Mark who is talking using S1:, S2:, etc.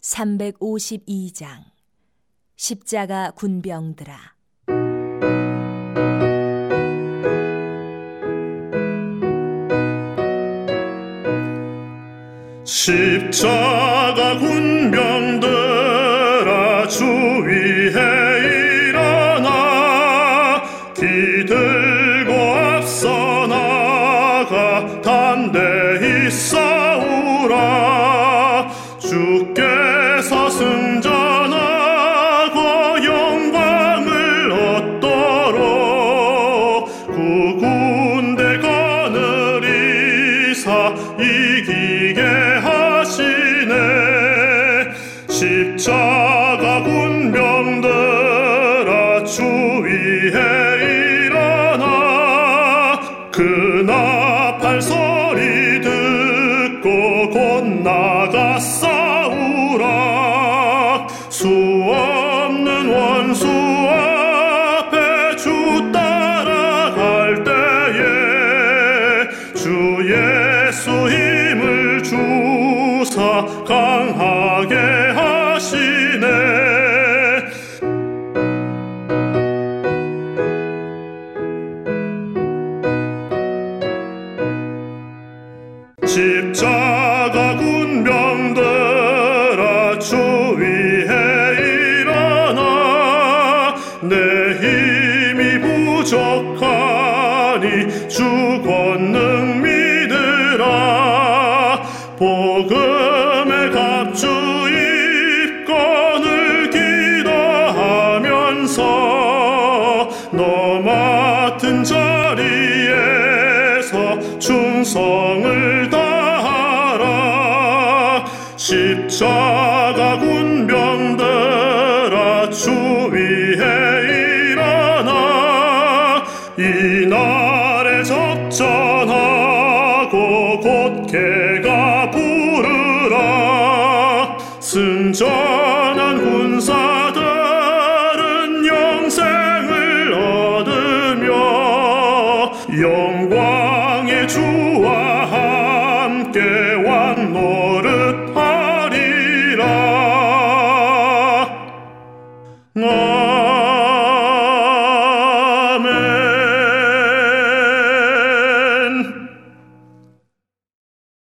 S1: 352장 십자가 군병들아.
S2: 십자가 군병들아, 주 위에 일어나 기들고 앞서 나가 담대히 싸우라. 주께서 승전하고 영광을 얻도록 그 군대 거느리사 이기게 하시네. 십자가 군병들아, 주 위에 일어나 그 나팔 소리 듣고 곧 나가 싸우라. 수 없는 원수 앞에 주 따라갈 때에 주 예수 힘을 주사 강하게 하시네. 십자가 군병들아, 주 위에 일어나 내 힘이 부족하니 주 권능 믿으라. 복음의 갑주 입고 늘 기도하면서 너 맡은 자리에서 충성을 다하라. 십자가 군병들아, 주 위에 일어나 이날에 접전하고 곧 개가 부르라. 승전한 군사들은 영생을 얻으며 영광의 주와 함께 왕 노릇하리라.